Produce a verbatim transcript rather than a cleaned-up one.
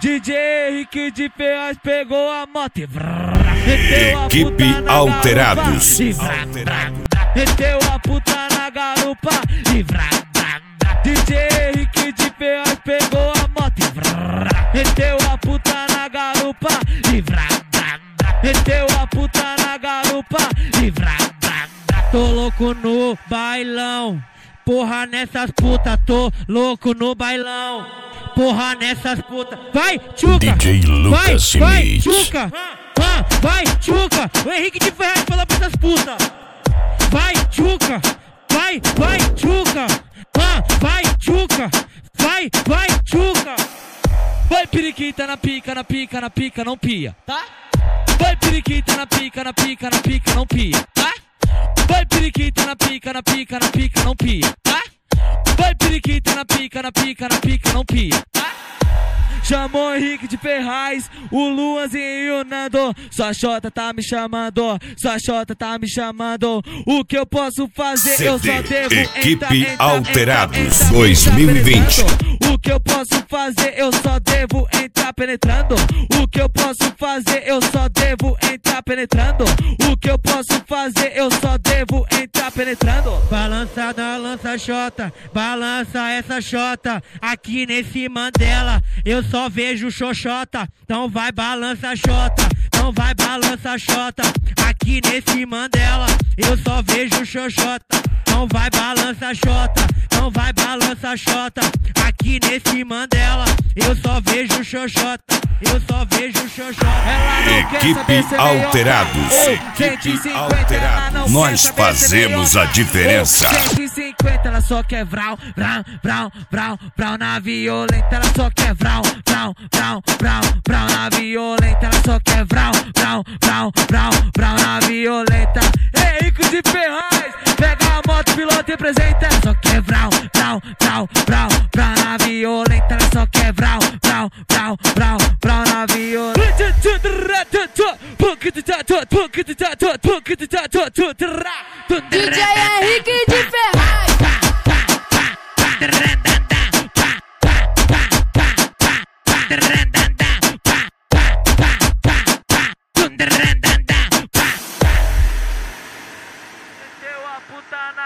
D J Henrique de Ferraz pegou a moto e vrrr, meteu a Equipe puta na Alterados. garupa, e vrrr, vrrr, meteu a puta na garupa e vrrr, vrrr, D J Henrique de Ferraz pegou a moto e vrrr, meteu a puta na garupa e vrrr, vrrr, meteu a puta na garupa e vrrr, vrrr. Tô louco no bailão, porra nessas putas, tô louco no bailão, porra nessas putas. Vai, tchuca! D J Lucas vai, vai, Schmidt. tchuca! Ah, vai, tchuca! O Henrique de Ferraz falou pra essas putas. Vai, tchuca! Vai, vai, tchuca! Ah, vai, tchuca! Vai, vai, tchuca! Vai, periquita na pica, na pica, na pica, não pia, tá? Vai, periquita na pica, na pica, na pica, não pia, tá? Vai, periquita na pica, na pica, na pica, não pia, tá? Vai, periquita na pica, na pica, na pica, não pia, tá? Chamou o Henrique de Ferraz, o Luanzinho e o Nando. Sua xota tá me chamando, sua xota tá me chamando. O que eu posso fazer? C D Eu só devo Equipe entrar, entrar, Alterados entrar, entrar, dois mil e vinte. O que eu posso fazer? Eu só devo entrar penetrando. O que eu posso fazer? Eu só devo entrar penetrando. O que eu posso fazer? Eu só devo entrar penetrando. Balança da lança xota, balança essa xota. Aqui nesse Mandela eu só vejo xoxota. Então vai balança xota, então vai balança xota. Aqui nesse Mandela eu só vejo xoxota. Então vai balança xota, então vai balança xota. Aqui nesse Mandela eu só vejo xoxota, eu só vejo xoxota. Ela não quer Equipe saber ser Alterados. Ei, Equipe cento e cinquenta, Alterados. ela não Nós quer saber ser fazemos melhor. a diferença. Ei, cento e cinquenta, ela só quer vrau, vrau, vrau, vrau, vrau na violenta. Ela só quer vrau, vrau, vrau, vrau, vrau na violenta. Ela só quer vrau, vrau, vrau, vrau, vrau na violenta. Henrique de Ferraz, pega a moto, piloto e apresenta. Ela só quer vrau, vrau, vrau, vrau, vrau na violenta. Ela só quer vrau, vrau, vrau, vrau, vrau na violenta. D J Henrique de Ferraz. Renda